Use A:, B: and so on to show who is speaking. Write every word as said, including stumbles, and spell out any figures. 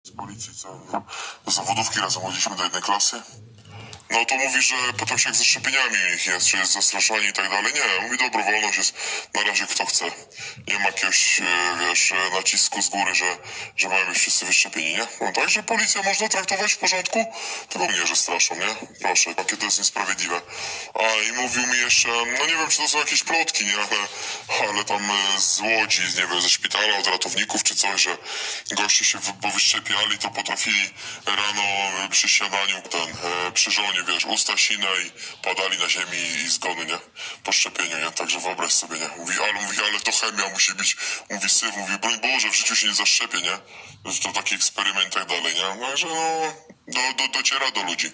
A: z policji, co do zawodówki razem chodziliśmy do jednej klasy. No to mówi, że potem się jak ze szczepieniami ich jest, czy jest zastraszanie i tak dalej. Nie, mówi dobrowolność jest na razie kto chce. Nie ma jakiegoś, e, wiesz, e, nacisku z góry, że, że mają być wszyscy wyszczepieni, nie? No także policję można traktować w porządku, tylko mnie, że straszą, nie? Proszę, jakie to jest niesprawiedliwe. A i mówił mi jeszcze, no nie wiem, czy to są jakieś plotki, nie? Ale, ale tam e, z Łodzi, nie wiem, ze szpitala, od ratowników czy coś, że goście się wy- powyszczepiali, to potrafili rano e, przy śniadaniu, ten, e, przy żonie, wiesz, usta sine i padali na ziemi i zgony, nie? Po szczepieniu, nie? Także wyobraź sobie, nie? Mówi, ale mówi, ale to chemia musi być, mówi syf, mówi, broń Boże, w życiu się nie zaszczepię, nie? Że to taki eksperyment i tak dalej, nie? Także no, do, do, dociera do ludzi.